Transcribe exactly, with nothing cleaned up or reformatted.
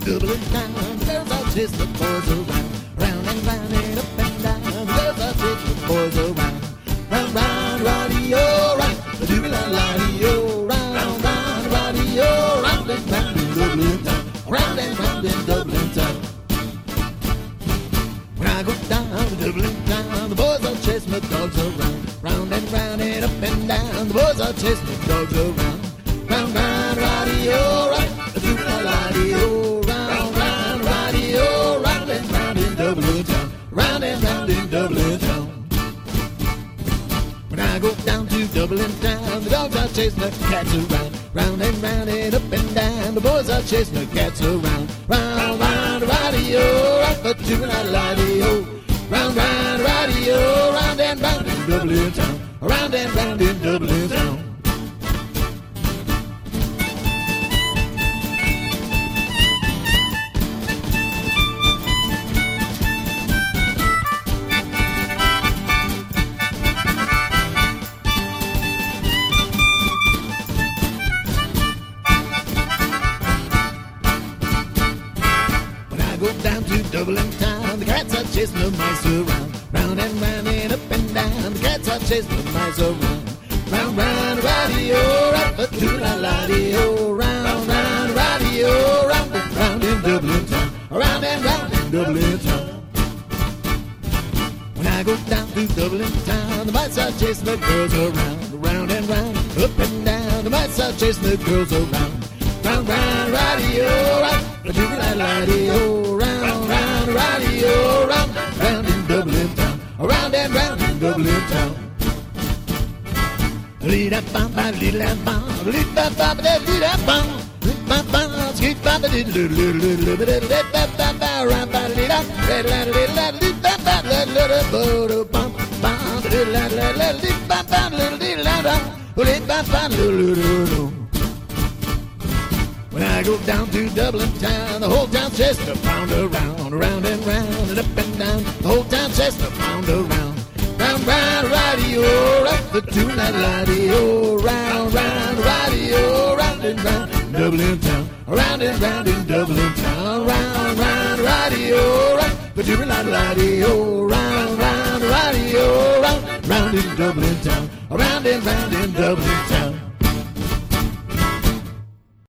Dublin town. The girls all chase the boys around, round and round and up and down. The girls all chase the boys around, round, round, rodeo, round, do la la dee-o, round, round, rodeo, round and round in Dublin town, round and round in Dublin town. When I go down to Dublin town, the boys all chase my dogs around, round and round and up and down. The boys all chase my dogs around, round, round, rodeo, round, do la la dee-o, round, round, rodeo, round and round in Dublin town, round and round in Dublin town. When I go down to Dublin town, the dogs are chasing the cats around, round and round and up and down. The boys are chasing the cats around, round, round, rodeo, round, but do la la dee-o, round, round, rodeo, round and round in Dublin town, round and round in Dublin town. Go down to Dublin town, the cats are chasing the mice around, round and round and up and down. The cats are chasing the mice around, round, round, rodeo, round, but do la la dee-o, round, round, rodeo, round and round in Dublin town, round and round in Dublin town. When I go down to Dublin town, the mice are chasing the girls around, round and round, up and down. The mice are chasing the girls around, round, round, rodeo, round, but do la la dee-o, round, round, rodeo, round, round in Dublin town, round and round in Dublin town. Lead-a-bum-ba, lead-a-bum, lead-a-bum, lead-a-bum, lead-a-bum, skeet-bum, lead-a-bum, ram-ba, lead-a, lead-a-lead-a, lead-a-bum, lead-a-bum, lead-a-la-la-la, lead-a-bum, lead-a-la-la, lead-a-bum, lead-a-la-la. When I go down to Dublin town, the whole town chasing a pound around, round and round and up and down. The whole town chasing a pound around, round, round, rodeo, round, the do la la dee-o, round, round, rodeo, round and round in Dublin town, round and round in Dublin town, round, round, rodeo, round, the do la la dee-o, round, round, rodeo, round, round in Dublin town, round and round in Dublin town.